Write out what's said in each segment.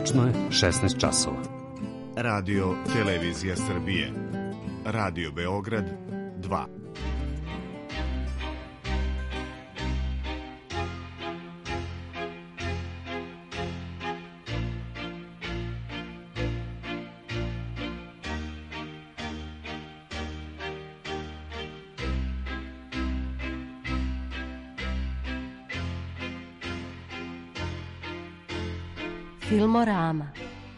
Tačno je 16 časova. Radio Televizija Srbije. Radio Beograd 2. Filmorama.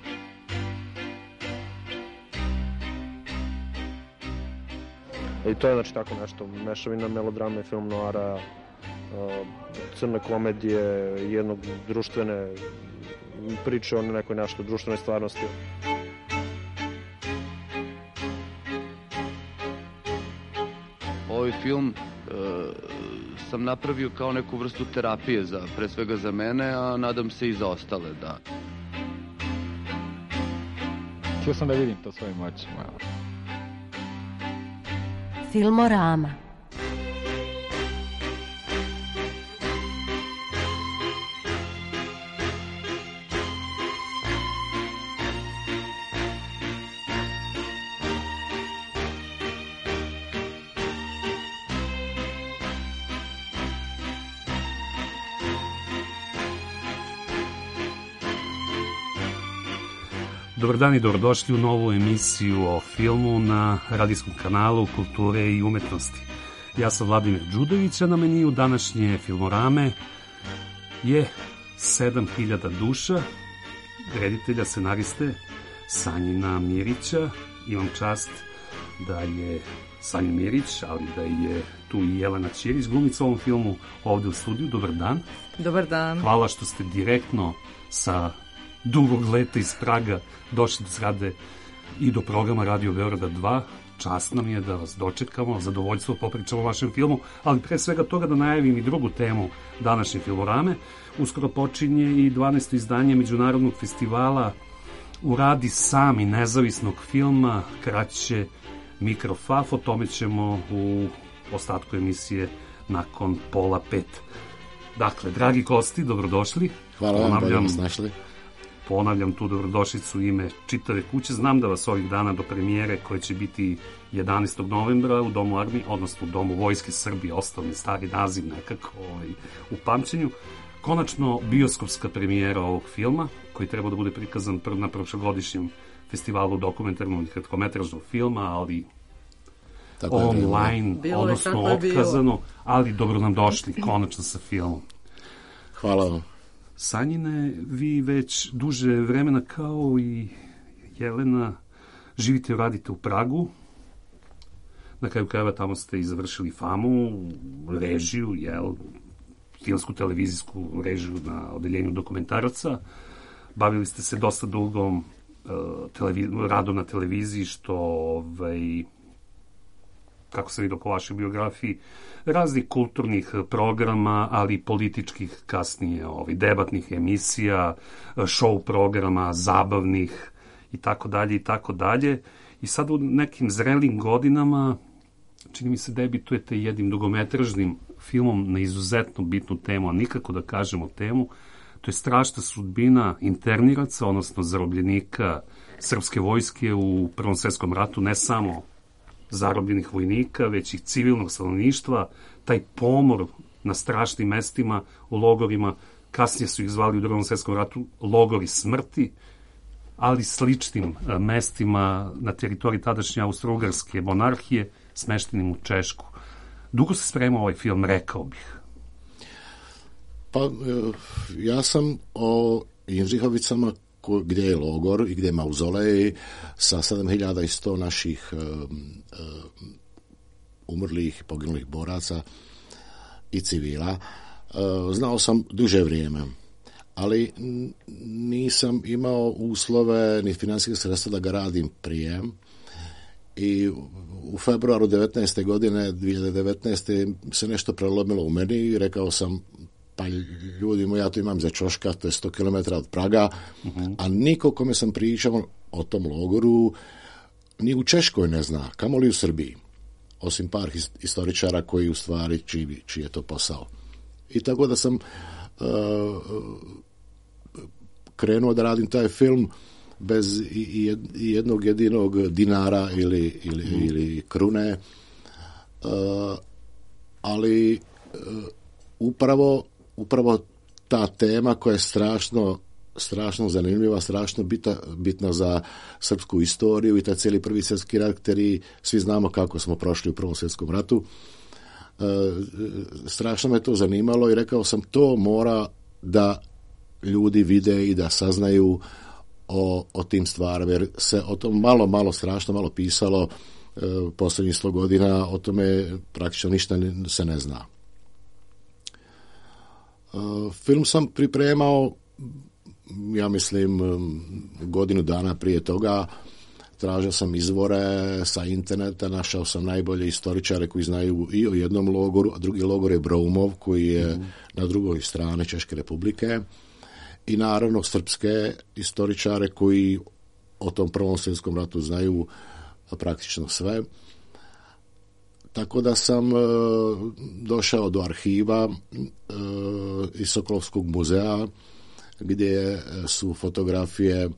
I to je znači tako nešto, mešavina melodrame, film noara, crne komedije, jednog društvene priče o nekoj našoj društvenoj stvarnosti. Ovaj film sam napravio kao neku vrstu terapije, pre svega za mene, a nadam se i za ostale, da. Htio sam da vidim to svojim očima. Filmorama. Dobar dan i dobrodošli u novu emisiju o filmu na radijskom kanalu Kulture i umetnosti. Ja sam Vladimir Đudović, a na meniju današnje Filmorame je 7000 duša, reditelja, scenariste Sanjina Mirića. Imam čast da je Sanjin Mirić, ali da je tu i Jelena Ćirić, glumica u ovom filmu ovde u studiju. Dobar dan. Dobar dan. Hvala što ste direktno sa dugog leta iz Praga došli do zgrade i do programa Radio Beograda 2. Čast nam je da vas dočekamo, zadovoljstvo popričamo o vašem filmu, ali pre svega toga da najavim i drugu temu današnje Filmorame. Uskoro počinje i 12. izdanje Međunarodnog festivala u radi sami nezavisnog filma, kraće Mikrofaf. O tome ćemo u ostatku emisije nakon 4:30. Dakle, dragi gosti, dobrodošli. Hvala vam, bolje nas našli. Ponavljam tu dobrodošlicu u ime čitave kuće. Znam da vas ovih dana do premijere, koje će biti 11. novembra u Domu Armije, odnosno u Domu Vojske Srbije, ostao mi stari naziv nekako u pamćenju. Konačno bioskopska premijera ovog filma, koji treba da bude prikazan na prošlogodišnjem festivalu dokumentarnog i kratkometražnog filma, ali tako online, odnosno otkazano, ali dobro nam došli konačno sa filmom. Hvala vam. Sanjine, vi već duže vremena kao i Jelena živite i radite u Pragu. Na kraju krajeva tamo ste i završili famu, režiju, filmsku televizijsku režiju na odeljenju dokumentaraca. Bavili ste se dosta dugom radom na televiziji, što kako se vidi po vašoj biografiji, raznih kulturnih programa, ali i političkih kasnije, debatnih emisija, show programa, zabavnih i tako dalje i tako dalje. I sad u nekim zrelim godinama čini mi se debitujete jednim dugometražnim filmom na izuzetno bitnu temu, a nikako da kažemo temu. To je strašna sudbina interniraca, odnosno zarobljenika srpske vojske u Prvom svetskom ratu, ne samo zarobljenih vojnika, već i civilnog stanovništva, taj pomor na strašnim mestima u logorima, kasnije su ih zvali u Drugom svetskom ratu logori smrti, ali sličnim mestima na teritoriji tadašnje Austro-Ugarske monarhije, smeštenim u Češku. Dugo se spremao ovaj film, rekao bih. Pa, ja sam o Jindřichovicama, gdje je logor i gdje je mauzolej sa 7100 naših umrlih, poginulih boraca i civila. Znao sam duže vrijeme, ali nisam imao uslove ni financijske sredstva da ga radim prije. I u februaru 2019. se nešto prelomilo u meni i rekao sam, pa ljudi moji, ja to imam za Čoška, to je 100 km od Praga, a niko kome sam pričao o tom logoru ni u Češkoj ne zna, kamoli u Srbiji, osim par historičara koji u stvari čiji je to posao. I tako da sam krenuo da radim taj film bez i jednog jedinog dinara ili krune, ali upravo ta tema koja je strašno zanimljiva, strašno bitna za srpsku istoriju i taj cijeli Prvi svjetski rat, jer svi znamo kako smo prošli u Prvom svjetskom ratu. Strašno me to zanimalo i rekao sam, to mora da ljudi vide i da saznaju o tim stvarima, jer se o tom strašno malo pisalo posljednjih 100 godina, o tome praktično ništa se ne zna. Film sam pripremao, ja mislim, godinu dana prije toga. Tražio sam izvore sa interneta, našao sam najbolje istoričare koji znaju i o jednom logoru, a drugi logor je Broumov, koji je na drugoj strani Češke republike, i naravno srpske istoričare koji o tom Prvom svjetskom ratu znaju praktično sve. Tako da sam došao do arhiva iz Sokolovskog muzeja, gdje su fotografije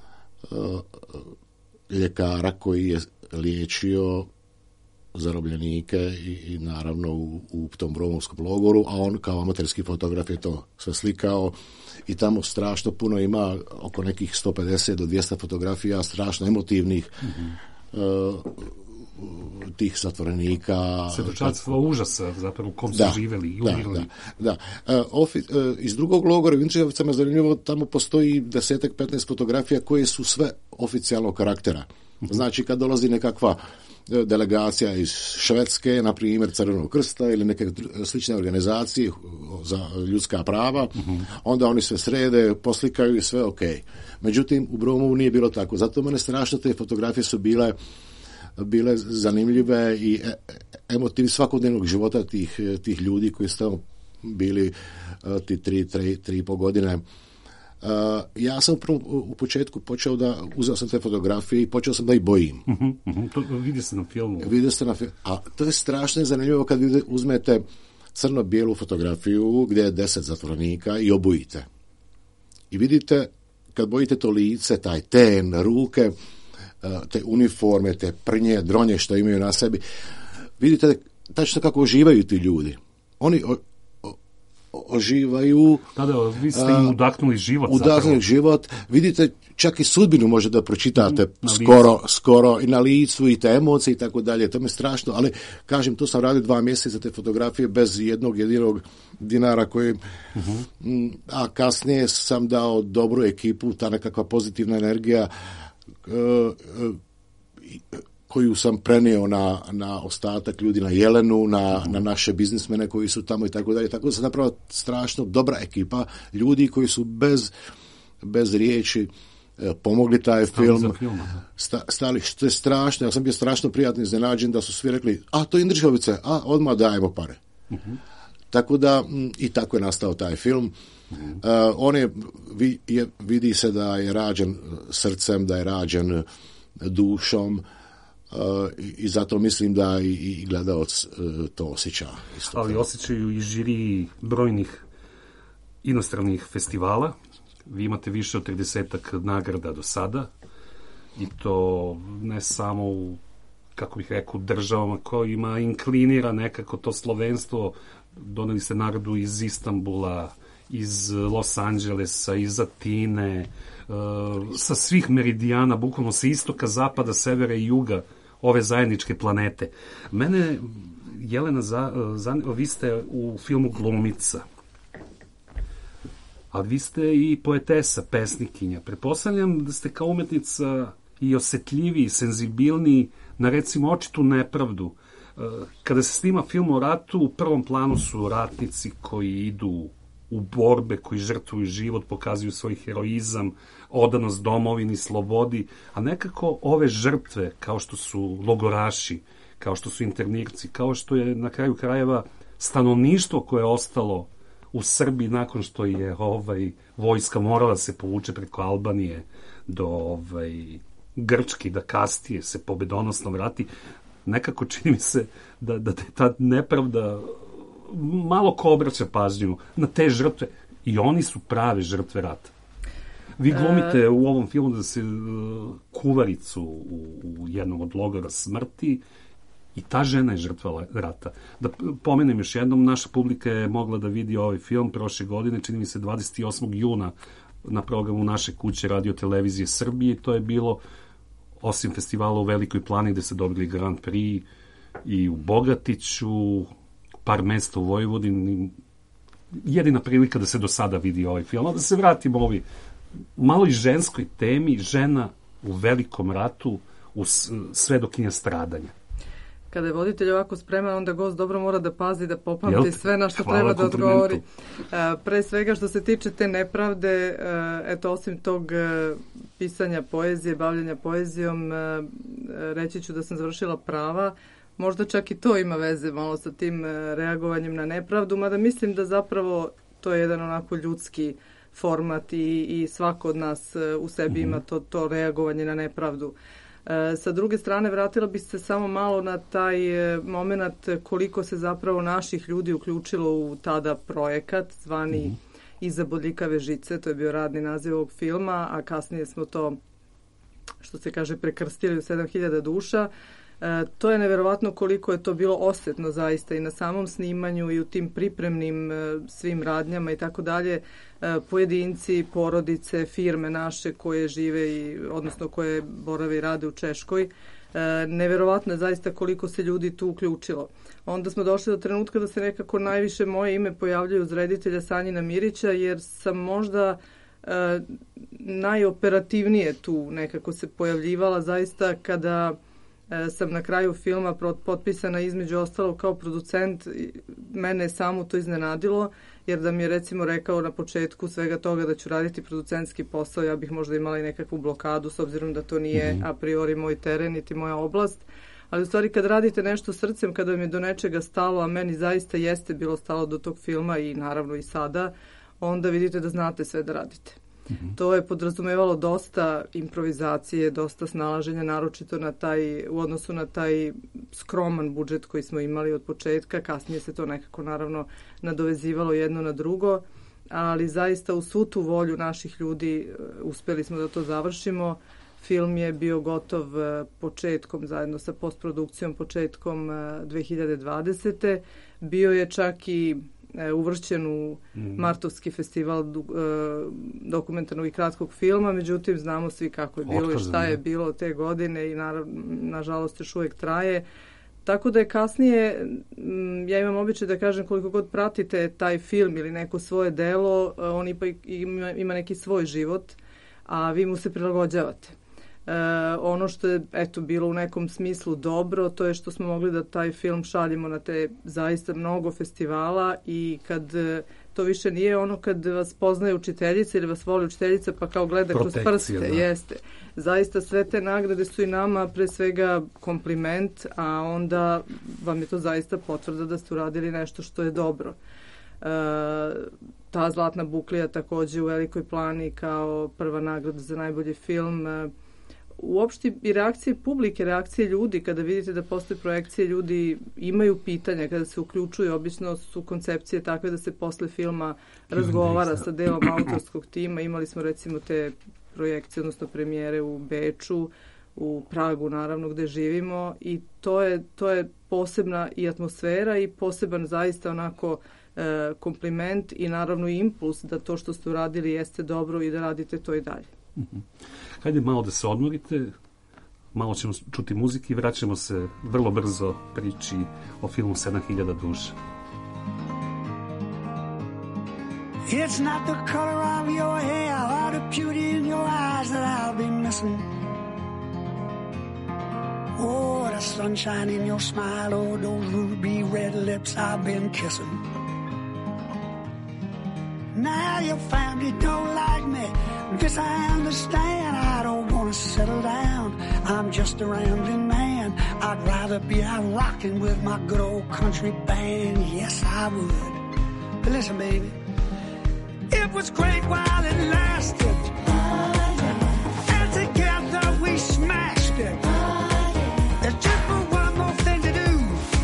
ljekara koji je liječio zarobljenike i naravno u tom Broumovskom logoru, a on kao amaterski fotograf je to sve slikao i tamo strašno puno ima, oko nekih 150 do 200 fotografija, strašno emotivnih, tih zatvorenika. Svjedočanstvo užasa zapravo u kom su živjeli i umirali. Da. Iz drugog logora u Vinčijevcama, zanimljivo, tamo postoji 10-15 fotografija koje su sve oficijalnog karaktera. Znači, kad dolazi nekakva delegacija iz Švedske, na primjer Crvenog krsta ili neke slične organizacije za ljudska prava, onda oni sve srede, poslikaju i sve ok. Međutim, u Broumovu nije bilo tako. Zato mene strašno te fotografije su bile zanimljive i emotivni svakodnevnog života tih ljudi koji su tamo bili ti 3,5 godine. Ja sam u početku uzeo sam te fotografije i počeo sam da ih bojim. To vidi se na filmu. A to je strašno zanimljivo kad uzmete crno-bijelu fotografiju gdje je 10 zatvorenika i obojite. I vidite, kad bojite to lice, taj ten, ruke, te uniforme, te prnje, dronje što imaju na sebi, vidite tačno kako uživaju ti ljudi. Oni oživaju. Da, vi ste im udahnuli život. Život. Vidite, čak i sudbinu može da pročitate skoro i na licu i te emocije i tako dalje. To mi je strašno, ali kažem, to sam radio 2 mjeseca te fotografije bez jednog jedinog dinara koji a kasnije sam dao dobru ekipu, ta nekakva pozitivna energija koju sam prenio na ostatak ljudi, na Jelenu, na naše biznismene koji su tamo i tako dalje. Tako da sam napravio strašno dobra ekipa ljudi koji su bez riječi pomogli taj film. Stali, što je strašno. Ja sam bio strašno prijatno iznenađen da su svi rekli, to je Indrišovice, odmah dajemo pare. Tako da, i tako je nastao taj film. On vidi se da je rađen srcem, da je rađen dušom, i zato mislim da i gledalac to osjeća. Ali osjećaju i žiri brojnih inostranih festivala. Vi imate više od 30 nagrada do sada i to ne samo u, kako bih rekao, državama kojima inklinira nekako to slovenstvo. Doneli ste nagradu iz Istanbula, iz Los Angelesa, iz Atine, sa svih meridijana, bukvalno sa istoka, zapada, severa i juga ove zajedničke planete. Mene, Jelena, vi ste u filmu glumica, ali vi ste i poetesa, pesnikinja. Pretpostavljam da ste kao umetnica i osjetljiviji, senzibilniji na, recimo, očitu nepravdu. Kada se snima film o ratu, u prvom planu su ratnici koji idu u borbe, koji žrtvuju život, pokazuju svoj heroizam, odanost domovini, slobodi, a nekako ove žrtve, kao što su logoraši, kao što su internirci, kao što je na kraju krajeva stanovništvo koje je ostalo u Srbiji nakon što je vojska morala se povuče preko Albanije do Grčke, da kasnije se pobedonosno vrati, nekako čini mi se da ta nepravda malo ko obraća pažnju na te žrtve i oni su prave žrtve rata. Vi glumite u ovom filmu da se kuvaricu u jednom od logora smrti i ta žena je žrtva rata. Da pomenem još jednom, naša publika je mogla da vidi ovaj film prošle godine, čini mi se 28. juna na programu naše kuće Radio Televizije Srbije. To je bilo, osim festivala u Velikoj Plani gde se dobili Grand Prix, i u Bogatiću, par mesta u Vojvodini. Jedina prilika da se do sada vidi ovaj film. A da se vratimo ovoj malo i ženskoj temi, žena u velikom ratu, u svedokinja stradanja. Kada je voditelj ovako spreman, onda gost dobro mora da pazi, da popamti sve na što treba da odgovori. Pre svega što se tiče te nepravde, eto, osim tog pisanja poezije, bavljanja poezijom, reći ću da sam završila prava. Možda čak i to ima veze malo sa tim reagovanjem na nepravdu, mada mislim da zapravo to je jedan onako ljudski format i svako od nas u sebi ima to reagovanje na nepravdu. Sa druge strane, vratila bih se samo malo na taj moment koliko se zapravo naših ljudi uključilo u tada projekat zvani Iza bodljikave žice, to je bio radni naziv ovog filma, a kasnije smo to, što se kaže, prekrstili u 7000 duša. To je neverovatno koliko je to bilo osjetno zaista i na samom snimanju i u tim pripremnim svim radnjama i tako dalje. Pojedinci, porodice, firme naše koje žive odnosno koje borave i rade u Češkoj. Neverovatno je zaista koliko se ljudi tu uključilo. Onda smo došli do trenutka da se nekako najviše moje ime pojavljaju uz reditelja Sanjina Mirića, jer sam možda najoperativnije tu nekako se pojavljivala zaista kada sam na kraju filma potpisana između ostalo kao producent. Mene je samo to iznenadilo, jer da mi je recimo rekao na početku svega toga da ću raditi producentski posao, ja bih možda imala i nekakvu blokadu s obzirom da to nije a priori moj teren niti moja oblast. Ali u stvari kad radite nešto srcem, kada vam je do nečega stalo, a meni zaista jeste bilo stalo do tog filma i naravno i sada, onda vidite da znate sve da radite. To je podrazumevalo dosta improvizacije, dosta snalaženja, naročito u odnosu na taj skroman budžet koji smo imali od početka. Kasnije se to nekako naravno nadovezivalo jedno na drugo, ali zaista u svu tu volju naših ljudi uspeli smo da to završimo. Film je bio gotov početkom, zajedno sa postprodukcijom, početkom 2020. Bio je čak i uvršćen u Martovski festival dokumentarnog i kratkog filma, međutim znamo svi kako je bilo i šta je bilo te godine i nažalost još uvijek traje. Tako da je kasnije, ja imam običaj da kažem koliko god pratite taj film ili neko svoje delo, on ipak ima neki svoj život, a vi mu se prilagođavate. Ono što je bilo u nekom smislu dobro, to je što smo mogli da taj film šaljemo na te zaista mnogo festivala i kad to više nije ono kad vas poznaje učiteljica ili vas voli učiteljica pa kao gleda kroz prste. Jeste. Zaista sve te nagrade su i nama pre svega kompliment, a onda vam je to zaista potvrda da ste uradili nešto što je dobro. Ta Zlatna buklija takođe u Velikoj Plani kao prva nagrada za najbolji film. Uopšte i reakcije publike, reakcije ljudi, kada vidite da postoje projekcije, ljudi imaju pitanja, kada se uključuju, obično su koncepcije takve da se posle filma razgovara sa delom autorskog tima. Imali smo recimo te projekcije, odnosno premijere u Beču, u Pragu naravno gde živimo i to je posebna i atmosfera i poseban zaista onako kompliment i naravno impuls da to što ste uradili jeste dobro i da radite to i dalje. Hajde malo da se odmorite, malo ćemo čuti muziki i vraćamo se vrlo brzo priči o filmu 7000 duša. It's not the color of your hair or the beauty in your eyes that I'll be missing. Oh, the sunshine in your smile, oh, those ruby red lips I've been kissing. Now your family don't like me, this I understand. I don't want to settle down, I'm just a rambling man. I'd rather be out rocking with my good old country band. Yes, I would. But listen, baby, it was great while it lasted, and together we smashed it. There's just one more thing to do.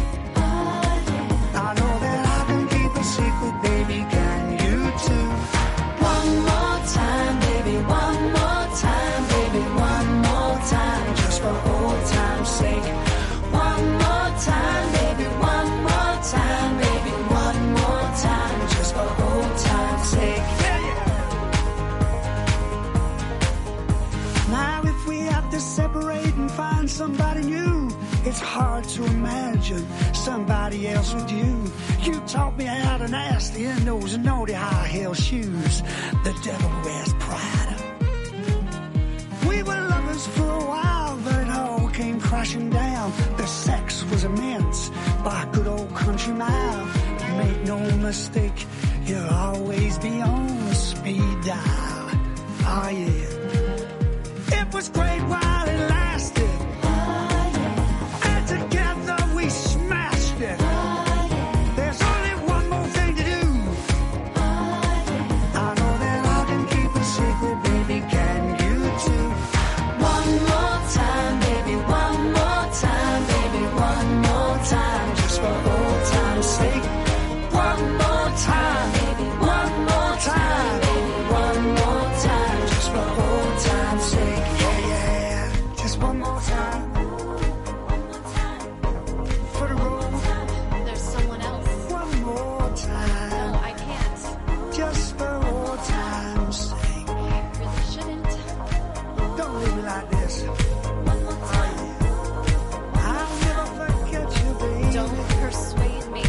I know that I can keep a secret, baby, can you too? One more time, baby, one find somebody new. It's hard to imagine somebody else with you. You taught me how to nasty in those naughty high heel shoes. The devil wears Prada. We were lovers for a while, but it all came crashing down. The sex was immense by a good old country mile. Make no mistake, you'll always be on speed dial. Oh yeah. It was great while it lasted. And together we smashed it. There's only one more thing to do. I know that I can keep a secret, baby, can you too? One more time, baby, one more time, baby, one more time, just for old time's sake. One more time, baby, one more time, baby, one more time, just for old time's sake. Yeah, yeah, just one more time. For the road. There's someone else. One more time. No, I can't. Just for old time's sake. I really shouldn't. Don't leave me like this. One more time. I'll never forget you, baby. Don't persuade me.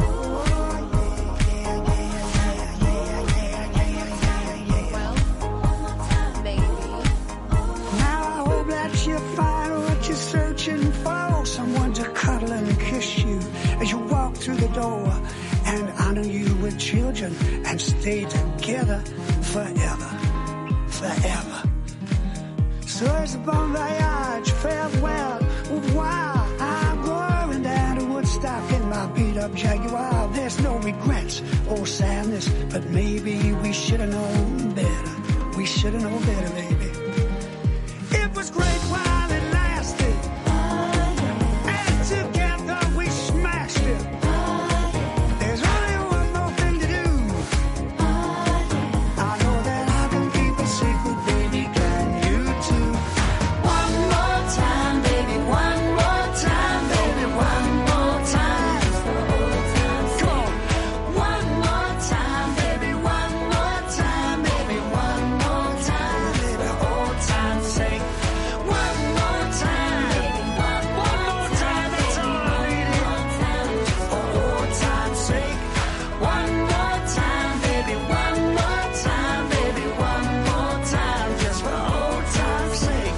Well, one more time, baby. Now I hope that you find what you're searching for. Someone to cuddle and kiss you as you walk through the door and honor you with children and stay together forever, forever. So it's a bon voyage, farewell, au revoir. I'm going down to Woodstock in my beat-up Jaguar. There's no regrets or sadness, but maybe we should have known better. We should have known better, baby. It was great while it lasted, and together we smashed it. There's only one more thing to do. I know that I can keep a secret, baby, can you too? One more time, baby, one more time, baby, one more time. Come on. One more time, baby, one more time, baby, one more time, baby, old time's sake. One more time, baby, one more time, that's all I needed. For old time's sake. One more time, baby, one more time, baby, one more time, just for old time's sake.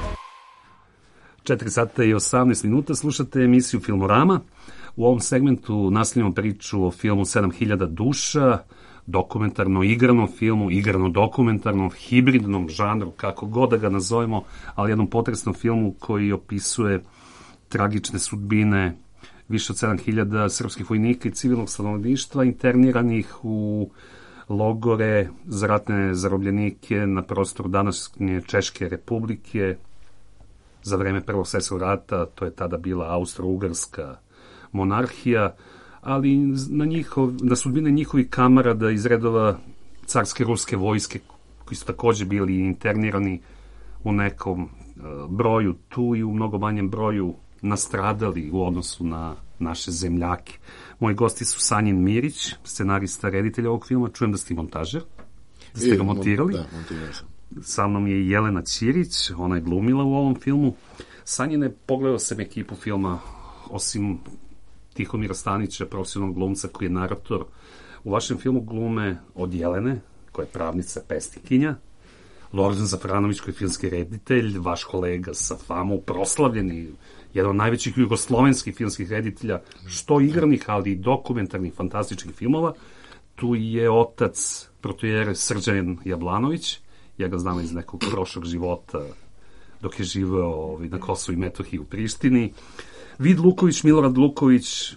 4 sata i 18 minuta slušate emisiju Filmorama. U ovom segmentu nastavljamo priču o filmu 7000 duša, dokumentarno igranom filmu, igrano dokumentarnom, hibridnom žanru, kako god da ga nazovemo, ali jednom potresnom filmu koji opisuje tragične sudbine više od 7000 srpskih vojnika i civilnog stanovništva interniranih u logore za ratne zarobljenike na prostoru današnje Češke republike za vreme Prvog svjetskog rata. To je tada bila Austro-Ugarska monarhija, ali na sudbine njihovih kamarada iz redova carske ruske vojske, koji su takođe bili internirani u nekom broju tu i u mnogo manjem broju nastradali u odnosu na naše zemljake. Moji gosti su Sanjin Mirić, scenarista, reditelj ovog filma. Čujem da ste i montažer, da ste ga montirali. Da, montirao sam. Sa mnom je Jelena Ćirić, ona je glumila u ovom filmu. Sanjine, pogledao sam ekipu filma, osim Tihomira Stanića, profesionalnog glumca koji je narator. U vašem filmu glume od Jelene, koja je pravnica, pesnikinja, Lordan Zafranović, koji je filmski reditelj, vaš kolega sa famom, proslavljeni, jedan od najvećih jugoslovenskih filmskih reditelja, što igranih, ali i dokumentarnih, fantastičnih filmova. Tu je otac protojere Srđan Jablanović, ja ga znam iz nekog prošlog života dok je živeo na Kosovu i Metohiji u Prištini. Vid Luković, Milorad Luković,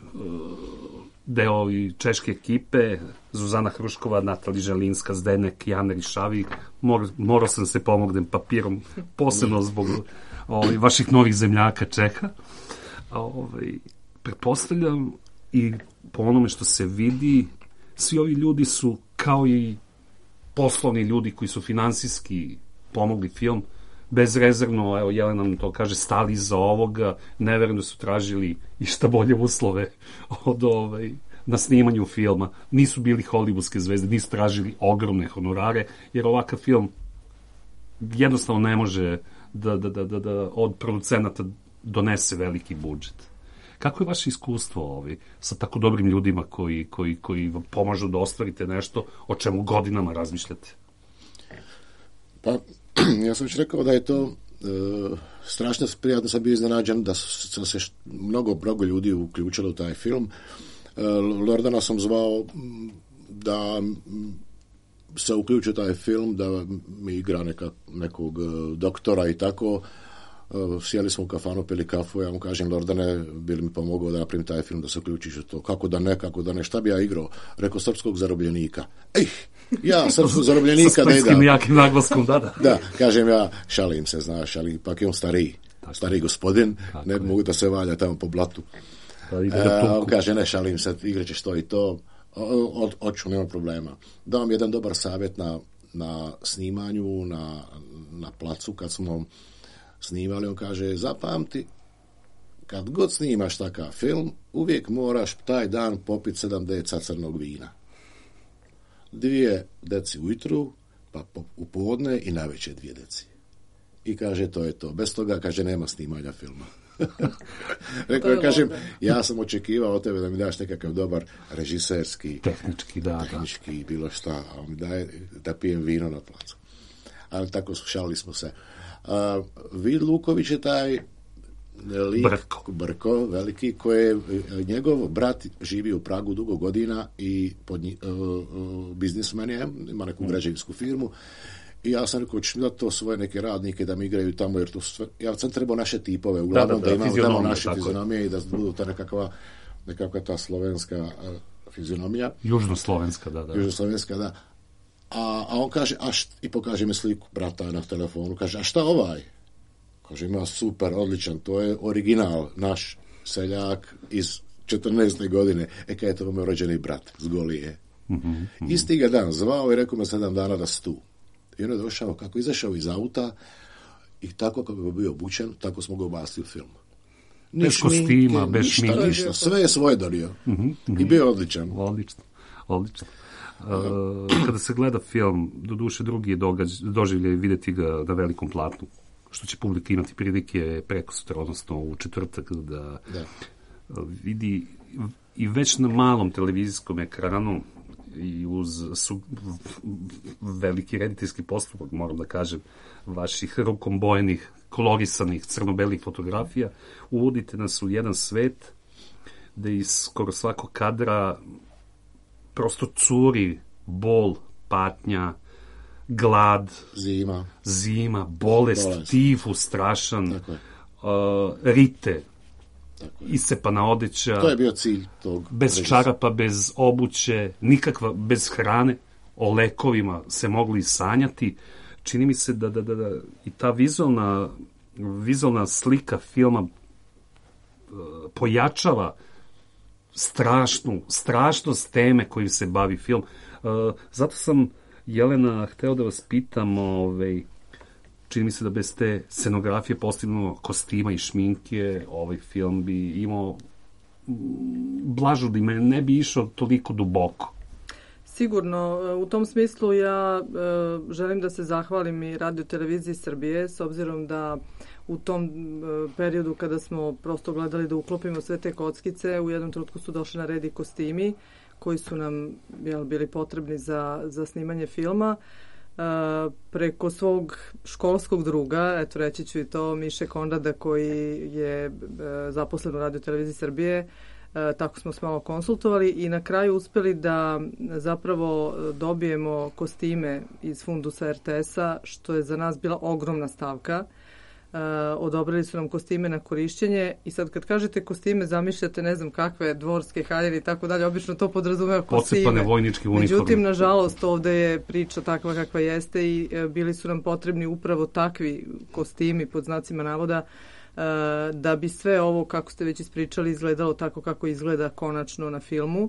deo i češke ekipe, Zuzana Hruškova, Natali Želinska, Zdenek, Jana Rišavi. Morao sam se pomognem papirom, posebno zbog vaših novih zemljaka Čeha. Pretpostavljam i po onome što se vidi, svi ovi ljudi su kao i poslovni ljudi koji su finansijski pomogli film, bezrezervno, evo Jelena nam to kaže, stali iza ovoga, ne verujem da su tražili i šta bolje uslove na snimanju filma. Nisu bili hollywoodske zvezde, nisu tražili ogromne honorare, jer ovakav film jednostavno ne može da od producenata donese veliki budžet. Kako je vaše iskustvo sa tako dobrim ljudima koji vam pomažu da ostvarite nešto o čemu godinama razmišljate? Pa, ja sam već rekao da je to strašno prijatno, sam bio iznenađen da sam se mnogo ljudi uključilo u taj film. Lordana sam zvao da se uključi u taj film, da mi igra nekog doktora i tako. Sjeli smo u kafanu, pili kafu, ja mu kažem, Lordane, bi li mi pomogao da napravim taj film, da se uključiš u to? Kako da ne, šta bi ja igrao? Rekao, srpskog zarobljenika. Ja, srpskog zarobljenika. Sa splitskim jakim naglaskom, da. Da, kažem ja, šalim se, znaš, ali ipak je on stariji gospodin, ne mogu da se valja tamo po blatu. On kaže, ne, šalim se, igraćeš to i to, oću, nema problema. Dao vam jedan dobar savjet na snimanju, na placu, kad smo snimali, on kaže, zapamti, kad god snimaš takav film, uvijek moraš taj dan popiti 7 deca crnog vina. 2 deci ujutru, pa u podne i navečer 2 deci. I kaže, to je to. Bez toga, kaže, nema snimanja filma. Rekao, kažem, ja sam očekivao od tebe da mi daš nekakav dobar režiserski, tehnički, bilo šta, a on mi daje da pijem vino na placu. Ali tako šalili smo se. Vid Luković je taj lik, Brko veliki, koji je njegov brat živi u Pragu dugo godina i biznismen je, ima neku građevinsku firmu. I ja sam rekao, ćeš mi dati to svoje neke radnike da mi igraju tamo, jer to sve, ja sam trebao naše tipove, uglavnom da imamo tamo naše fizionomije i da budu ta nekakva ta slovenska fizionomija. Južnoslovenska, da. Južnoslovenska, da. A on kaže, i pokaže mi sliku brata na telefonu, kaže, a šta ovaj? Kaže, ima super, odličan, to je original, naš seljak iz 14. godine. Kaj je to moj rođeni brat z Golije. Isti ga dan zvao i rekao me 7 dana da si tu. I on je došao, kako izašao iz auta i tako kako je bio obučen, tako smo ga ubacili u film. Bez kostima, bez šminke. Ništa, sve je svoje donio. I bio odličan. Odlično. Kada se gleda film, doduše drugi je doživljaj vidjeti ga na velikom platnu, što će publika imati prilike preko sutra, odnosno u četvrtak da vidi i već na malom televizijskom ekranu i uz veliki rediteljski postupak, moram da kažem, vaših rukom bojenih, kolorisanih, crno-belih fotografija, uvodite nas u jedan svet gde iz skoro svakog kadra prosto curi bol, patnja, glad, zima, bolest, tifus strašan, rite, iscepana odeća, to je bio cilj tog bez čarapa, bez obuće, nikakva, bez hrane, o lekovima se mogli sanjati. Čini mi se da i ta vizualna slika filma pojačava strašnost teme kojim se bavi film. Zato sam, Jelena, hteo da vas pitam, čini mi se da bez te scenografije, posebno kostima i šminke, ovaj film bi imao blažu dimenziju, ne bi išao toliko duboko. Sigurno, u tom smislu ja želim da se zahvalim i Radio Televiziji Srbije, s obzirom da u tom periodu kada smo prosto gledali da uklopimo sve te kockice, u jednom trenutku su došli na red i kostimi koji su nam bili potrebni za snimanje filma. Preko svog školskog druga, eto reći ću i to, Miše Konrada, koji je zaposlen u Radio Televiziji Srbije, tako smo se malo konsultovali i na kraju uspeli da zapravo dobijemo kostime iz fundusa RTS-a, što je za nas bila ogromna stavka. Odobrili su nam kostime na korišćenje i sad kad kažete kostime zamišljate ne znam kakve dvorske haljeve i tako dalje, obično to podrazumeva kostime. Pocepane vojničke uniforme. Međutim, nažalost, ovde je priča takva kakva jeste i bili su nam potrebni upravo takvi kostimi, pod znacima navoda, da bi sve ovo, kako ste već ispričali, izgledalo tako kako izgleda konačno na filmu.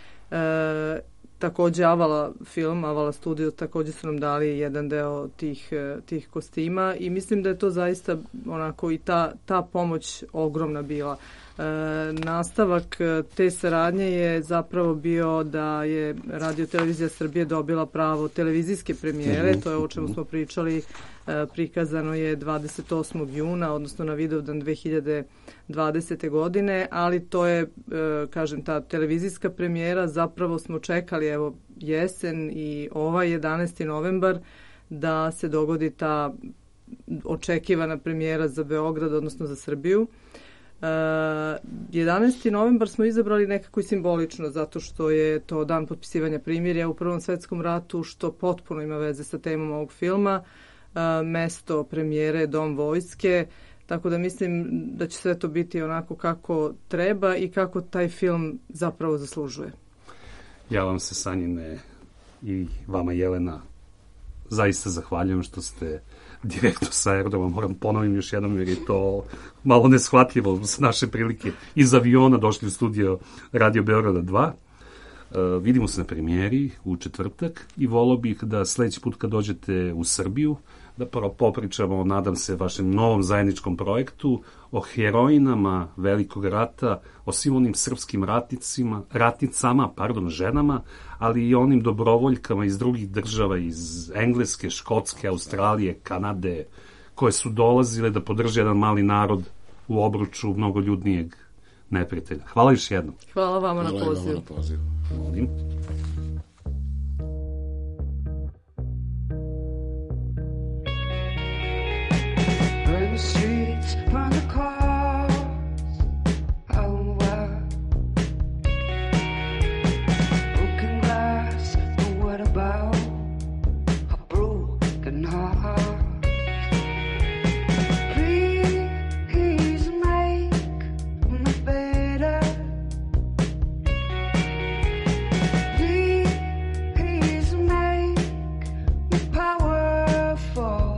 Takođe Avala Studio takođe su nam dali jedan deo tih kostima i mislim da je to zaista onako i ta pomoć ogromna bila. Nastavak te saradnje je zapravo bio da je Radio Televizija Srbije dobila pravo televizijske premijere, to je o čemu smo pričali prikazano je 28. juna, odnosno na Vidovdan 2020. godine, ali to je, kažem, ta televizijska premijera, zapravo smo čekali, evo, jesen i ovaj 11. novembar da se dogodi ta očekivana premijera za Beograd, odnosno za Srbiju. 11. novembar smo izabrali nekako i simbolično, zato što je to dan potpisivanja primirja u Prvom svetskom ratu, što potpuno ima veze sa temom ovog filma. Mesto premijere je Dom vojske, tako da mislim da će sve to biti onako kako treba i kako taj film zapravo zaslužuje. Ja vam se, Sanjine, i vama, Jelena, zaista zahvaljujem što ste direktno sa aerodroma, moram ponovim još jednom jer je to malo neshvatljivo s naše prilike, iz aviona došli u studio Radio Beograda 2. Vidimo se na premijeri u četvrtak i volao bih da sledeći put kad dođete u Srbiju da popričamo, nadam se, vašem novom zajedničkom projektu, o herojinama Velikog rata, o svim onim srpskim ratnicama, ženama, ali i onim dobrovoljkama iz drugih država, iz Engleske, Škotske, Australije, Kanade, koje su dolazile da podrže jedan mali narod u obruču mnogoljudnijeg neprijatelja. Hvala još jednom. Hvala vama na pozivu. Molim. Burn the streets, burn the cars, oh wow. Broken glass, but what about a broken heart? Please make me better. Please make me powerful.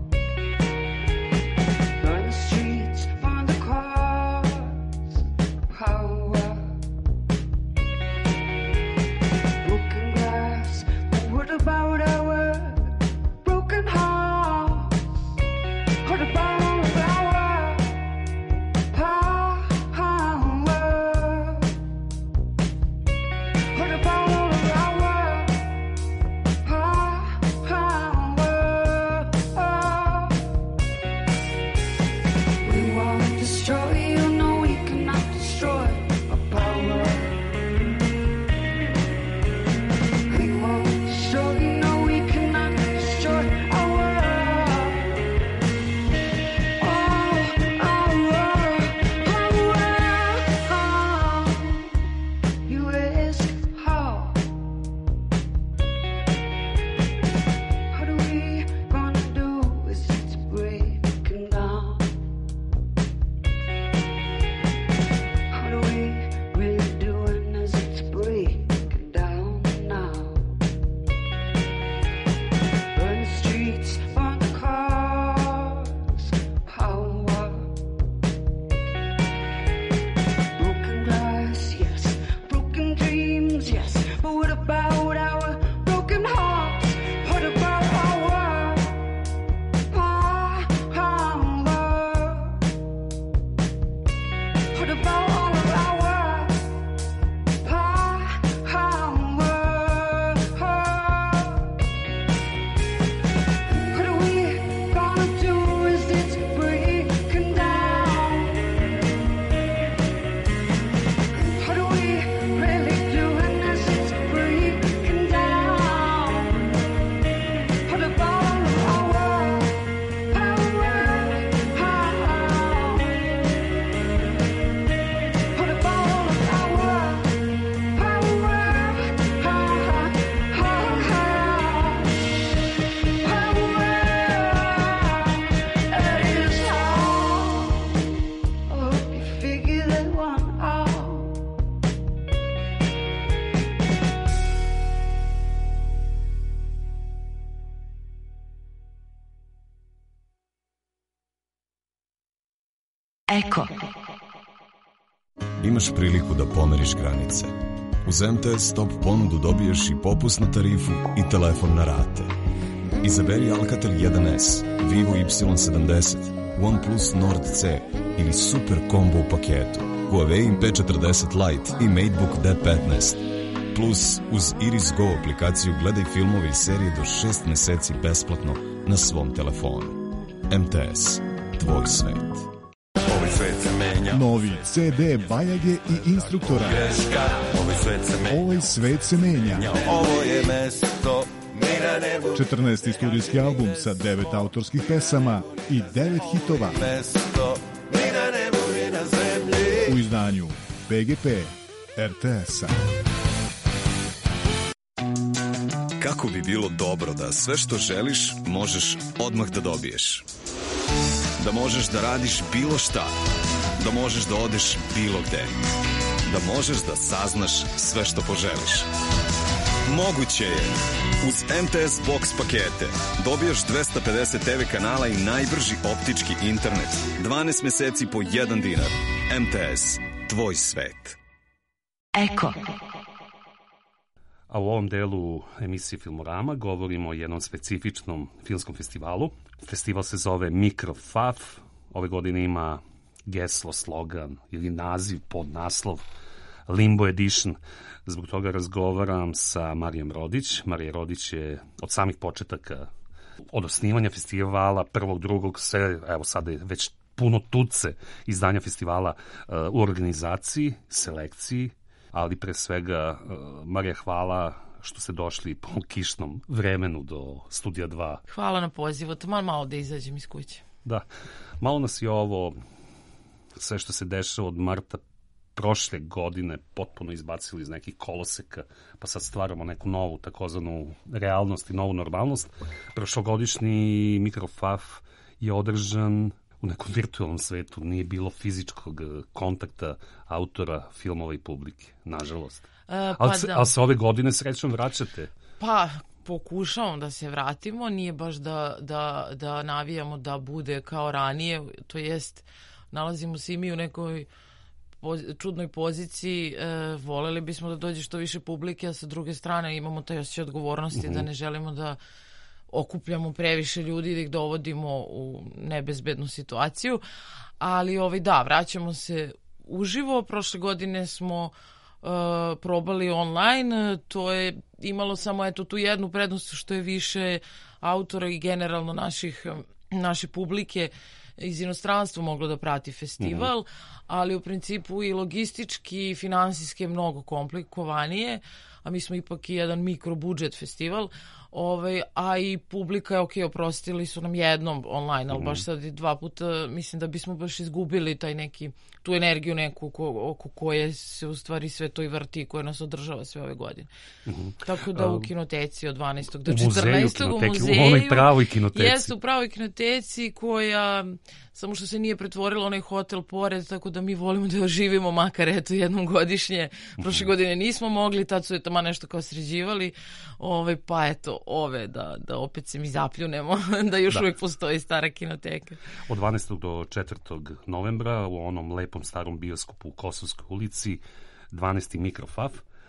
Eko. Imaš priliku da pomeriš granice. Uz MTS Stop ponudu dobiješ i popusnu tarifu i telefon na rate. Izaberi Alcatel 1S, Vivo Y70, OnePlus Nord C ili Super Combo u paketu, Huawei P40 Lite i MateBook D15. Plus, uz Iris Go aplikaciju gledaj filmove i serije do 6 meseci besplatno na svom telefonu. MTS. Tvoj svet. Ovaj svet se menja. Novi CD Bajage i Instruktora. Ovaj svet se menja. Ovaj svet se menja. Ovo je mesto ni na nebu. 14. studijski album sa 9 autorskih pesama i 9 hitova. Mesto ni na nebu ni na zemlji. U izdanju PGP RTS-a. Kako bi bilo dobro da sve što želiš možeš odmah da dobiješ. Da možeš da radiš bilo šta. Da možeš da odeš bilo gde. Da možeš da saznaš sve što poželiš. Moguće je. Uz MTS Box pakete dobijaš 250 TV kanala i najbrži optički internet. 12 meseci po 1 dinar. MTS. Tvoj svet. Eko. A u ovom delu emisije Filmorama govorimo o jednom specifičnom filmskom festivalu. Festival se zove Mikrofaf. Ove godine ima geslo, slogan ili naziv, podnaslov Limbo Edition. Zbog toga razgovaram sa Marijom Rodić. Marija Rodić je od samih početaka, od osnivanja festivala, prvog, drugog, sve, evo sada je već puno tuce izdanja festivala u organizaciji, selekciji, ali pre svega, Marija, hvala što ste došli po kišnom vremenu do Studija 2. Hvala na pozivu, taman malo da izađem iz kuće. Da, malo nas je ovo, sve što se dešava od marta prošle godine, potpuno izbacili iz nekih koloseka, pa sad stvaramo neku novu takozvanu realnost i novu normalnost. Prošlogodišnji Mikrofaf je održan u nekom virtualnom svetu, nije bilo fizičkog kontakta autora, filmova i publike, nažalost. Ali se ove godine srećom vraćate. Pa, pokušavam da se vratimo, nije baš da navijamo da bude kao ranije, to jest nalazimo se i mi u nekoj čudnoj poziciji, voljeli bismo da dođe što više publike, a sa druge strane imamo taj osjećaj odgovornosti da ne želimo da okupljamo previše ljudi i da ih dovodimo u nebezbednu situaciju, ali da, vraćamo se uživo. Prošle godine smo probali online, to je imalo samo tu jednu prednost što je više autora i generalno naše publike iz inostranstva moglo da prati festival, ali u principu i logistički i finansijski je mnogo komplikovanije, a mi smo ipak i jedan mikrobudžet festival, a i publika je oprostili su nam jednom online, ali baš sad 2 puta mislim da bismo baš izgubili tu energiju neku oko koje se u stvari sve to i vrti, koje nas održava sve ove godine. Tako da u kinoteci od 12. do 14. u muzeju. U onoj pravoj kinoteci. Jeste u pravoj kinoteci koja, samo što se nije pretvorila onaj hotel pored, tako da mi volimo da oživimo makar jednom godišnje. Prošle godine nismo mogli, tad su tamo nešto kao sređivali, pa da opet se mi zapljunemo, da još uvijek postoji stara kinoteka. Od 12. do 4. novembra u onom lepom starom bioskopu u Kosovskoj ulici, 12. Mikrofaf.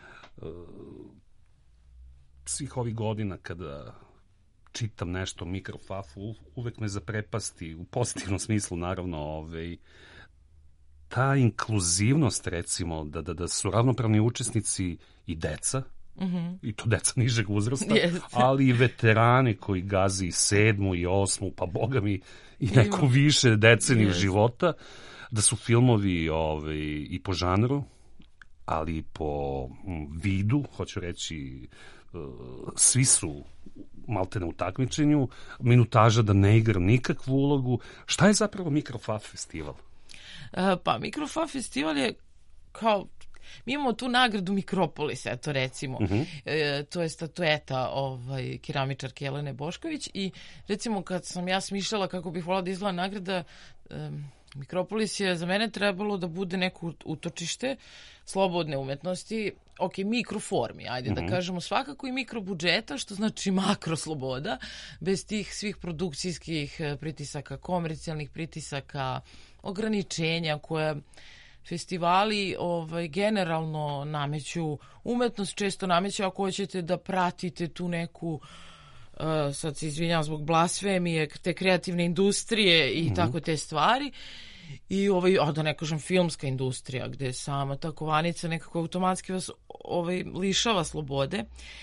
Svih ovih godina kada čitam nešto o Mikrofafu, uvek me zaprepasti, u pozitivnom smislu naravno, ta inkluzivnost, recimo, da su ravnopravni učesnici i deca, i to deca nižeg uzrasta, ali i veterani koji gazi 7. i 8. pa boga mi i neku više deceniju života, da su filmovi i po žanru, ali i po vidu, hoću reći, svi su maltene u takmičenju, minutaža da ne igra nikakvu ulogu. Šta je zapravo Mikrofaf festival? Pa Mikrofaf festival je kao, mi imamo tu nagradu Mikropolis, eto recimo, to je statueta keramičarke Jelene Bošković i recimo kad sam ja smišljala kako bih volila da izgleda nagrada, Mikropolis je za mene trebalo da bude neko utočište slobodne umetnosti, mikroformi, ajde da kažemo, svakako i mikrobudžeta, što znači makrosloboda, bez tih svih produkcijskih pritisaka, komercijalnih pritisaka, ograničenja koje festivali generalno nameću, umetnost često nameću ako hoćete da pratite tu neku, sad se izvinjam zbog blasfemije, te kreativne industrije i tako te stvari. I da ne kažem filmska industrija, gde sama ta kovanica nekako automatski vas lišava slobode.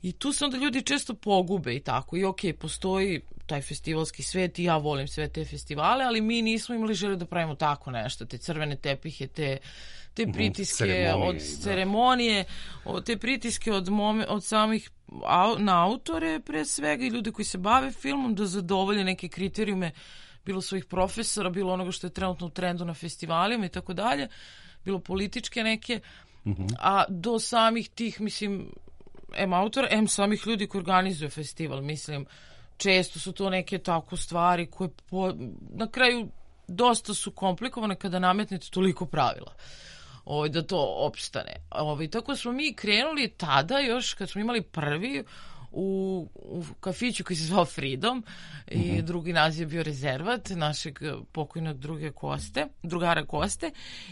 I tu se onda ljudi često pogube i tako. I okej, postoji taj festivalski svet i ja volim sve te festivale, ali mi nismo imali želju da pravimo tako nešto, te crvene tepihe, te pritiske od ceremonije, te pritiske od samih na autore pre svega i ljude koji se bave filmom da zadovolje neke kriterijume, bilo svojih profesora, bilo onoga što je trenutno u trendu na festivalima i tako dalje, bilo političke neke, a do samih tih, mislim, autora, samih ljudi koji organizuju festival, mislim, često su to neke tako stvari koje na kraju dosta su komplikovane kada nametnete toliko pravila. Da to opstane. Tako smo mi krenuli tada još kad smo imali prvi u kafiću koji se zvao Freedom i drugi naziv je bio Rezervat našeg pokojnog drugara Koste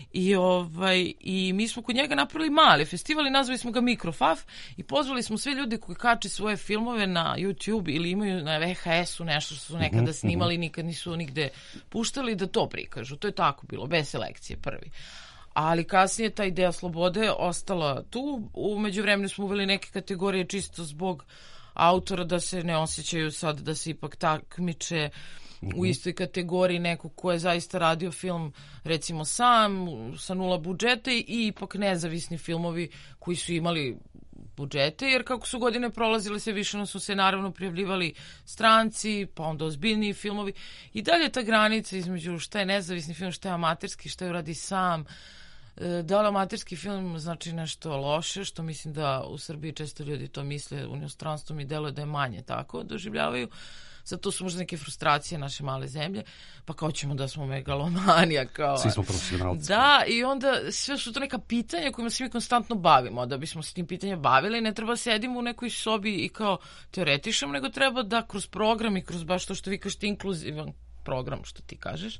i mi smo kod njega napravili mali festival i nazvali smo ga Mikrofaf i pozvali smo sve ljude koji kače svoje filmove na YouTube ili imaju na VHS-u nešto što su nekada snimali, nikad nisu nigde puštali, da to prikažu. To je tako bilo, bez selekcije prvi. Ali kasnije ta ideja slobode ostala tu. U međuvremenu smo uveli neke kategorije čisto zbog autora da se ne osjećaju sad da se ipak takmiče u istoj kategoriji nekog ko je zaista radio film recimo sam, sa 0 budžeta i ipak nezavisni filmovi koji su imali budžete, jer kako su godine prolazile sve više su se naravno prijavljivali stranci, pa onda ozbiljniji filmovi i dalje ta granica između šta je nezavisni film, šta je amaterski, šta je radi sam. Da li amaterski film znači nešto loše, što mislim da u Srbiji često ljudi to misle, u inostranstvu mi deluje da je manje tako doživljavaju. Zato su možda neke frustracije naše male zemlje, pa kao ćemo da smo megalomanija. Svi smo profesionalci. Da, i onda sve su to neka pitanja kojima se mi konstantno bavimo. Da bismo se tim pitanjem bavili, ne treba sedimo u nekoj sobi i kao teoretišemo, nego treba da kroz program i kroz baš to što vi kažete inkluzivan program, što ti kažeš,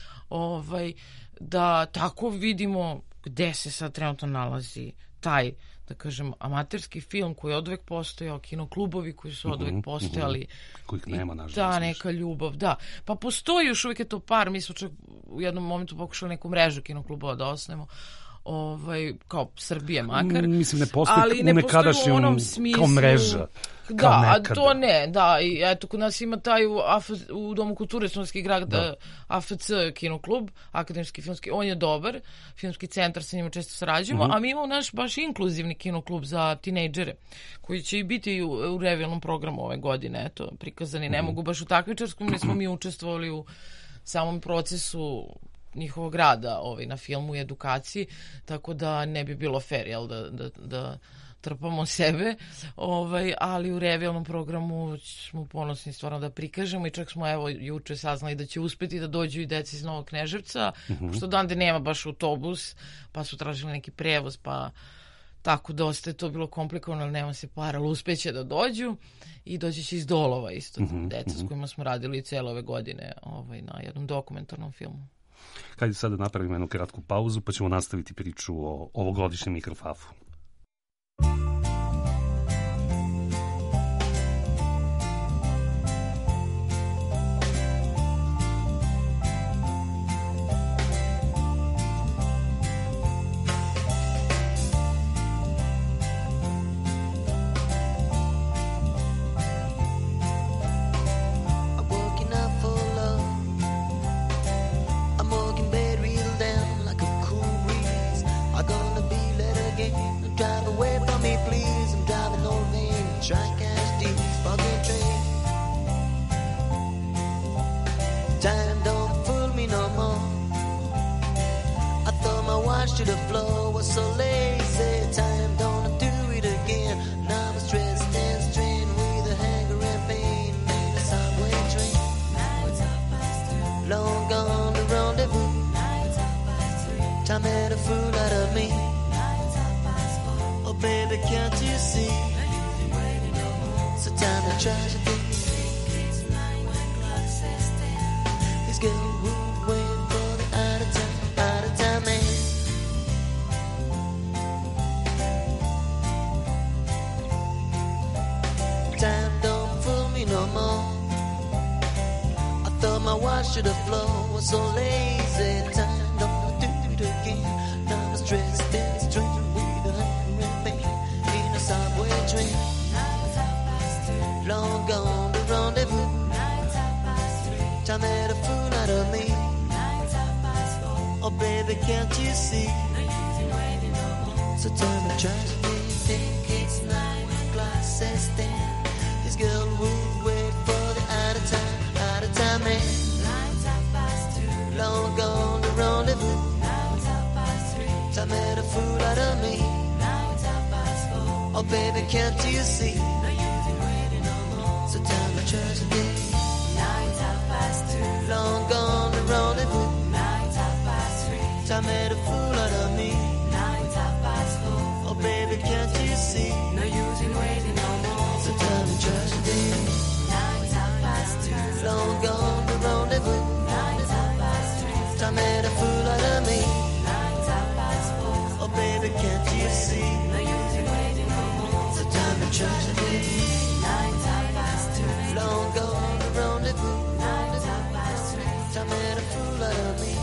da tako vidimo gde se sad trenutno nalazi taj, da kažem, amaterski film koji je odvek postojao, kinoklubovi koji su odvek postojali. Kojih nema, nažalost. Da, neka ljubav, da. Pa postoji još uvijek je to par, mi smo čak u jednom momentu pokušali neku mrežu kinoklubova da osnovimo, kao Srbije makar. Mislim, ne postoji u nekadašnjom kao mreža. Da, a to ne, da, i eto, kod nas ima taj u Domu kulture Stonski grad, AFC kinoklub, akademski filmski, on je dobar, filmski centar, sa njima često sarađujemo, a mi imamo naš baš inkluzivni kinoklub za tinejdžere, koji će i biti u revijalnom programu ove godine, eto, prikazani, ne mogu baš u takmičarskom, ne smo mi učestvovali u samom procesu njihovog rada na filmu i edukaciji, tako da ne bi bilo fair, jel, da trpamo sebe, ali u revijalnom programu smo ponosni stvarno da prikažemo i čak smo evo juče saznali da će uspeti da dođu i deci iz Novog Kneževca, što odande nema baš autobus, pa su tražili neki prevoz, pa tako dosta je to bilo komplikovano, ali nema se para, ali uspeće da dođu i doći će iz Dolova isto, deca s kojima smo radili cele ove godine na jednom dokumentarnom filmu. Hajde sad da napravimo jednu kratku pauzu, pa ćemo nastaviti priču o ovogodišnjem Mikrofafu. To the floor was so lazy. Time don't do it again. Now I'm stressed and strained with a hanger and pain. Made a subway train. Long gone the rendezvous. Time made a fool out of me. Oh baby, can't you see? So time to tragedy. This girl who's waiting for the out of time man. Time don't fool me no more. I thought my watch to the floor was so lazy. Time don't do it again. Now I'm stressed and strained with a hanger and pain in a subway train. Time made a fool out of me. Oh baby, can't you see? So tell me, try to think it's night when glasses dim. This girl would wait for the out of time man. Long gone the rendezvous. Time made a fool out of me. Oh baby, can't you see? So tell me, try to think. Long gone the rendezvous. Time made a fool out of me. Oh baby, can't you see? No use in waiting no more. So tell me tragedy. Long gone the rendezvous. Time made a fool out of me. Oh baby, can't you see? No use in waiting no more. So tell me tragedy. Long gone the rendezvous. Time made a fool out of me.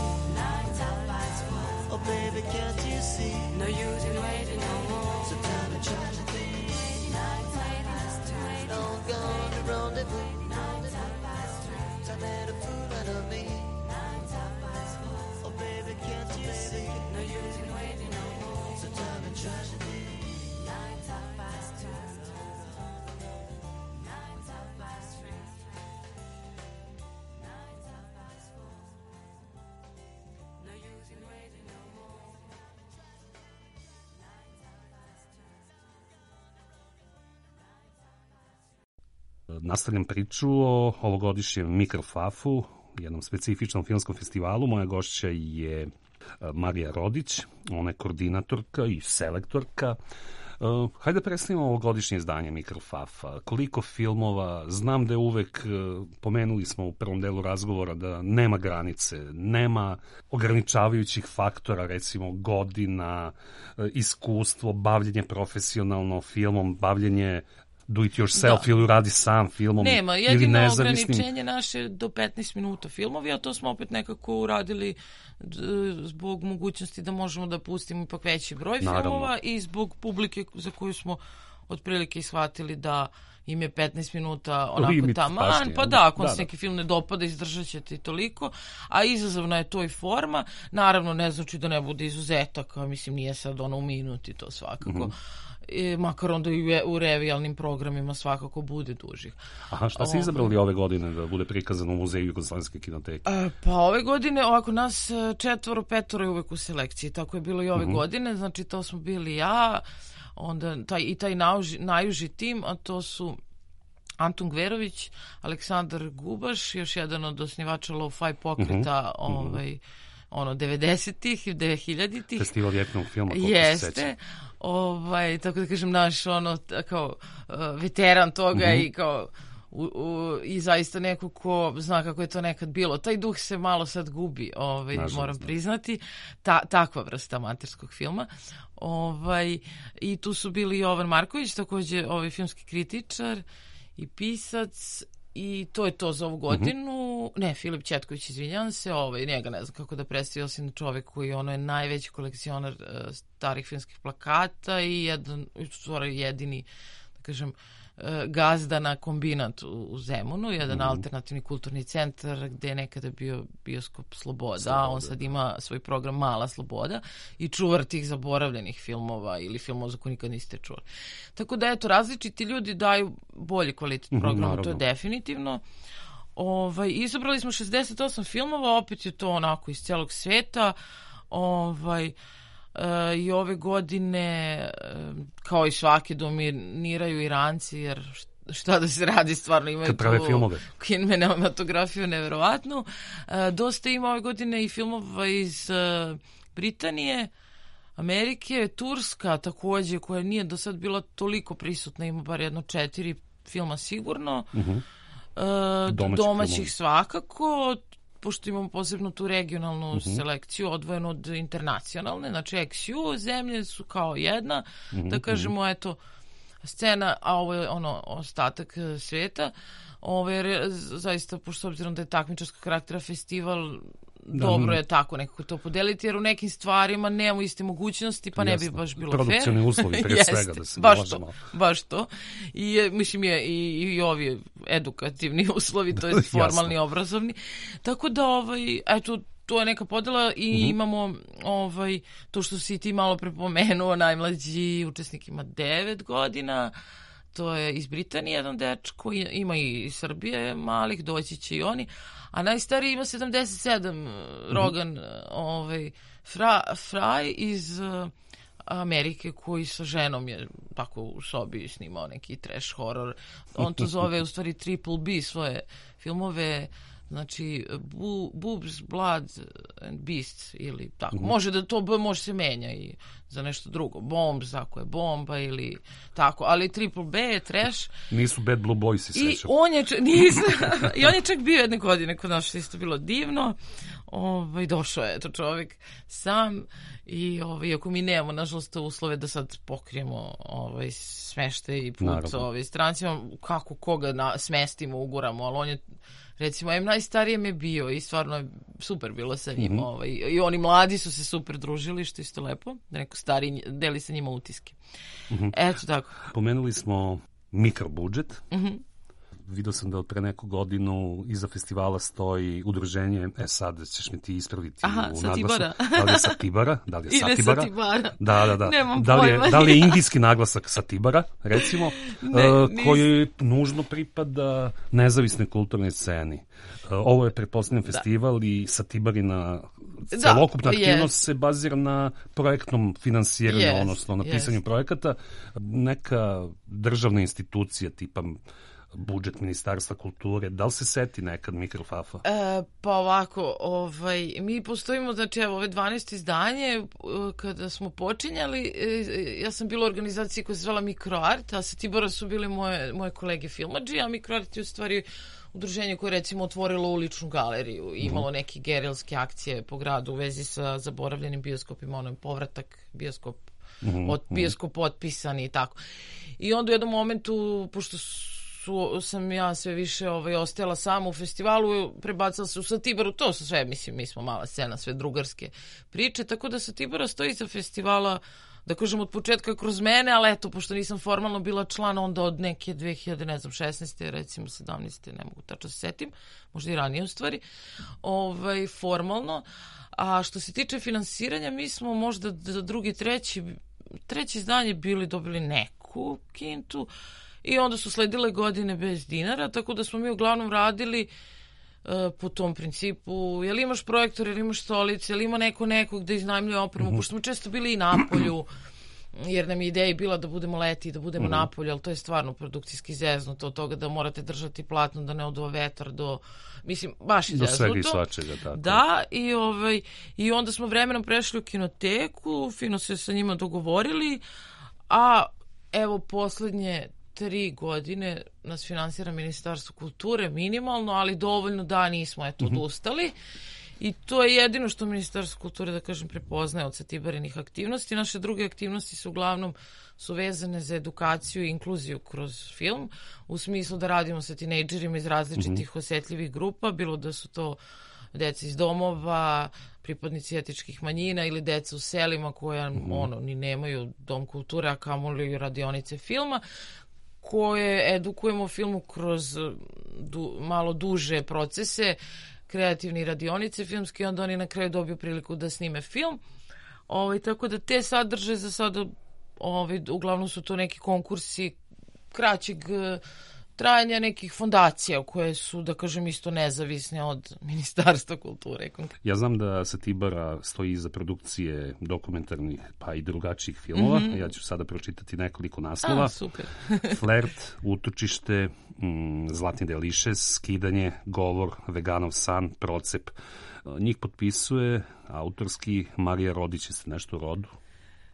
Oh baby, can't you see? No use in waiting no more. So tell me tragedy. Long gone the rendezvous. Time made a fool out of me. Oh baby, can't you see? No use in waiting no more. So tell me tragedy. Nastavljam priču o ovogodišnjem Mikrofafu, jednom specifičnom filmskom festivalu. Moja gošća je Marija Rodić, ona je koordinatorka i selektorka. Hajde da predstavimo ovogodišnje izdanje Mikrofafa. Koliko filmova, znam da je uvek, pomenuli smo u prvom delu razgovora, da nema granice, nema ograničavajućih faktora, recimo godina, iskustvo, bavljenje profesionalno filmom, bavljenje do it yourself ili radi sam filmom. Nema, jedino ograničenje naše do 15 minuta filmovi, a to smo opet nekako uradili zbog mogućnosti da možemo da pustimo ipak veći broj filmova i zbog publike za koju smo otprilike shvatili da im je 15 minuta onako taman, pa da, ako se neki film ne dopada, izdržat ćete i toliko, a izazovna je to i forma, naravno ne znači da ne bude izuzetaka, mislim nije sad ono u minuti to svakako. Makar onda i u revijalnim programima svakako bude dužih. Aha, šta ste izabrali ove godine da bude prikazano u Muzeju Jugoslovenske kinoteke? Pa ove godine, ovako nas 4-5 je uvek u selekciji, tako je bilo i ove godine, znači to smo bili ja, onda taj najuži tim, a to su Antun Gverović, Aleksandar Gubaš, još jedan od osnivača Lo-Fi pokreta, 90-ih i 2000-ih. Festival vjetnog filma, koliko se seća. Tako da kažem, naš kao veteran toga i kao i zaista neko ko zna kako je to nekad bilo. Taj duh se malo sad gubi, moram priznati. Takva vrsta amaterskog filma. I tu su bili Jovan Marković, takođe filmski kritičar i pisac. I to je to za ovu godinu. Ne, Filip Ćetković, izvinjavam se, njega ne znam kako da predstavio, osim čovek koji je najveći kolekcionar starih filmskih plakata i jedini, da kažem, gazda na Kombinat u Zemunu, jedan alternativni kulturni centar gde je nekada bio bioskop Sloboda, on sad ima svoj program Mala Sloboda i čuvar tih zaboravljenih filmova ili filmova za koje nikad niste čuli. Tako da, eto, različiti ljudi daju bolji kvalitet programa, to je definitivno. Izabrali smo 68 filmova, opet je to onako iz celog sveta, i ove godine, kao i svake, dominiraju Iranci, jer šta da se radi, stvarno imaju tu kinematografiju neverovatnu. Dosta ima ove godine i filmova iz Britanije, Amerike, Turska takođe, koja nije do sad bila toliko prisutna, ima bar 4 filma sigurno. Domaćih svakako, pošto imamo posebno tu regionalnu selekciju odvojenu od internacionalne, znači XU, zemlje su kao jedna, da kažemo, eto, scena, a ovo je ostatak sveta. Ovo je zaista, pošto s obzirom da je takmičarskog karaktera festival, dobro je tako nekako to podeliti, jer u nekim stvarima nemamo iste mogućnosti, pa ne bi baš bilo fair. Produkcioni uslovi, prije svega, da se možemo. Baš to. I mislim je i ovi edukativni uslovi, to je formalni, obrazovni. Tako da, eto, to je neka podela i imamo to što si ti malo prepomenuo, najmlađi učesnik ima 9 godina, to je iz Britanije jedan dečko, ima i iz Srbije malih, doći će i oni, a najstariji ima 77, Rogan Fry iz Amerike, koji sa ženom je tako u sobi snimao neki trash horror. On to zove u stvari Triple B svoje filmove, znači Boobs, Blood and Beasts ili tako. Može da to B može se menja i za nešto drugo. Bombs, ako je bomba ili tako. Ali Triple B je trash. Nisu Bad Blue Boys, se sećam. I on je čak bio jedne godine kod nas, što isto bilo divno. Došao je to čovjek sam i iako mi nemamo nažalost uslove da sad pokrijemo smešte i put strancima, kako koga smestimo, uguramo, ali on je recimo najstarijem je bio i stvarno je super bilo sa njim. I oni mladi su se super družili, što je isto lepo, da neko stari deli sa njima utiske. Eto tako. Pomenuli smo mikrobudžet. Vidio sam da od pre neku godinu iza festivala stoji udruženje, sad ćeš mi ti ispraviti u naglasu. Da li je Satibara? Da li je Satibara? Satibara. Da. Nemam pojma. Da li je indijski naglasak Satibara, recimo, koji nužno pripada nezavisnoj kulturnoj sceni. Ovo je pretpostavljen festival i Satibarina celokupna aktivnost se bazira na projektnom finansiranju, odnosno na pisanju projekata. Neka državna institucija tipa budžet Ministarstva kulture, da li se seti nekad Mikrofafa? Pa ovako, mi postojimo, znači evo, ove 12 izdanje, kada smo počinjali, ja sam bila u organizaciji koja se zvala Mikroart, a sa Tibora su bili moje kolege filmadži, a Mikroart je u stvari udruženje koje recimo otvorilo uličnu galeriju i imalo neke gerilske akcije po gradu u vezi sa zaboravljenim bioskopima, povratak bioskop otpisan i tako. I onda u jednom momentu, pošto sam ja sve više ostajala sama u festivalu, prebacala se u Satibaru, to su sve, mislim, mi smo mala scena, sve drugarske priče, tako da Satibara stoji iza festivala, da kažem, od početka kroz mene, ali eto, pošto nisam formalno bila član, onda od neke 2016. recimo 17. ne mogu tačno se setim, možda i ranije u stvari, formalno. A što se tiče finansiranja, mi smo možda za drugi, treći izdanje dobili neku kintu, i onda su sledile godine bez dinara, tako da smo mi uglavnom radili po tom principu, jel imaš projektor, jel imaš stolice, jel ima nekog da iznajmljuje opremu, pošto smo često bili i napolju, jer nam je ideja bila da budemo leti i da budemo napolju, ali to je stvarno produkcijski zeznuto od toga da morate držati platno, da ne oduva vetar mislim, baš je zeznuto. Do svega i svačega, tako. Da, i onda smo vremenom prešli u kinoteku, fino se sa njima dogovorili, a evo poslednje 3 godine nas finansira Ministarstvo kulture minimalno, ali dovoljno da nismo odustali. I to je jedino što Ministarstvo kulture, da kažem, prepoznaje od Satibarinih aktivnosti. Naše druge aktivnosti su uglavnom vezane za edukaciju i inkluziju kroz film, u smislu da radimo sa tinejdžerima iz različitih osetljivih grupa, bilo da su to deca iz domova, pripadnici etičkih manjina ili deca u selima koja ni nemaju dom kulture, a kamoli radionice filma, koje edukujemo filmu kroz malo duže procese, kreativne radionice filmske, onda oni na kraju dobiju priliku da snime film. Tako da te sadržaje za sada, uglavnom su to neki konkursi kraćeg trajanja, nekih fondacija koje su, da kažem, isto nezavisne od Ministarstva kulture. Ja znam da Satibara stoji iza produkcije dokumentarnih pa i drugačijih filmova. Ja ću sada pročitati nekoliko naslova. Super. Flert, Utočište, Zlatni delišes, Skidanje, Govor, Veganov san, Procep. Njih potpisuje autorski Marija Rodić. Jeste nešto o rodu?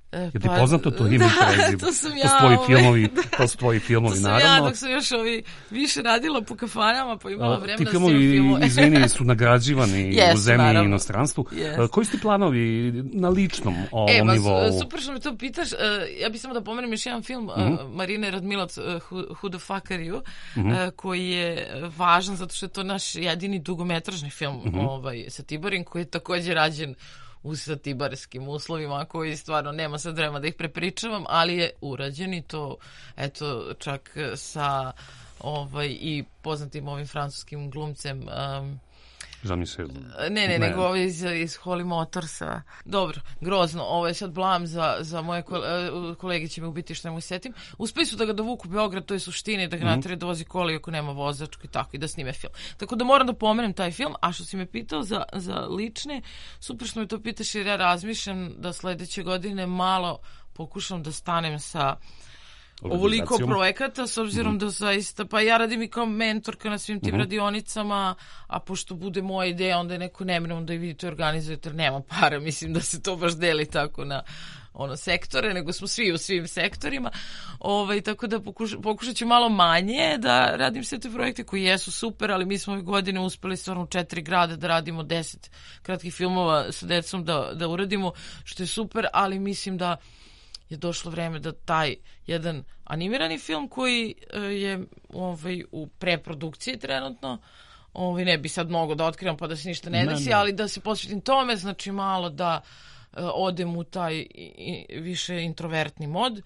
Je ti poznato to ime i prezime? To sam ja. To su tvoji filmovi, to su tvoji filmovi, to sam naravno. ja dok sam još više radila po kafanama, pa imala vremena ti da filmovi, filmove. izvini, su nagrađivani Yes, u zemlji naravno. i inostranstvu. Yes. Koji su ti planovi na ličnom ovom nivou? Super što mi to pitaš. Ja bih samo da pomenem još jedan film Marine Radmilac, Who the Fuck Are You, koji je važan zato što je to naš jedini dugometražni film sa Tiborim, koji je također rađen u satibarskim uslovima, koji stvarno nema sad vremena da ih prepričavam, ali je urađen i to, eto, čak sa i poznatim ovim francuskim glumcem Jean-Michel. Ne, nego ovo iz Holly Motorsa. Dobro, grozno. Ovo je sad blam za moje kolege, će me ubiti što ne mu setim. Uspeli su da ga dovuku u Beograd, to je suštine, da ga natare da vozi kola ako nema vozačku i tako, i da snime film. Tako da moram da pomenem taj film. A što si me pitao za lične, super što me to pitaš, jer ja razmišljam da sledeće godine malo pokušam da stanem sa ovoliko projekata, s obzirom da zaista, pa ja radim i kao mentorka na svim tim radionicama, a pošto bude moja ideja, onda je neko neminom da i vidite organizujete, jer nema para, mislim da se to baš deli tako na sektore, nego smo svi u svim sektorima, tako da pokušat ću malo manje da radim sve te projekte koji jesu super, ali mi smo ove godine uspeli stvarno u 4 grada da radimo 10 kratkih filmova sa decom da uradimo, što je super, ali mislim da je došlo vreme da taj jedan animirani film koji je u preprodukciji trenutno, ne bi sad mnogo da otkrivam pa da se ništa ne desi, ali da se posvetim tome, znači malo da odem u taj više introvertni mod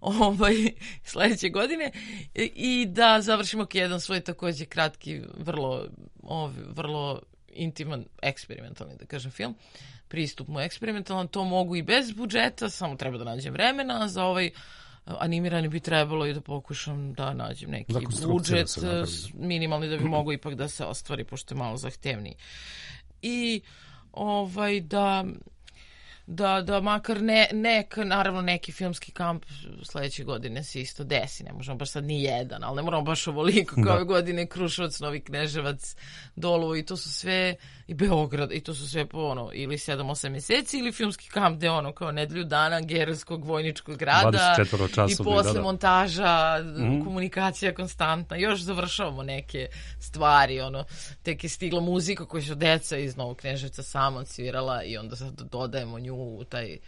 sledeće godine i da završimo jedan svoj također kratki, vrlo intiman, eksperimentalni, da kažem, film. Pristup mu eksperimentalan, to mogu i bez budžeta, samo treba da nađem vremena. Za animirani bi trebalo i da pokušam da nađem neki budžet minimalni da bi mogo ipak da se ostvari, pošto je malo zahtevniji. I da makar naravno neki filmski kamp sledeće godine se isto desi, ne možemo baš sad ni jedan, ali ne moramo baš ovoliko kao ove godine, Kruševac, Novi Kneževac, Dolovo, i to su sve, i Beograd, i to su sve po ili 7-8 mjeseci, ili filmski kamp gde kao nedelju dana Gerskog vojničkog grada i posle montaža, komunikacija konstantna, još završavamo neke stvari, tek je stigla muzika koju su deca iz Novog Kneževca sama svirala i onda sad dodajemo nju u taj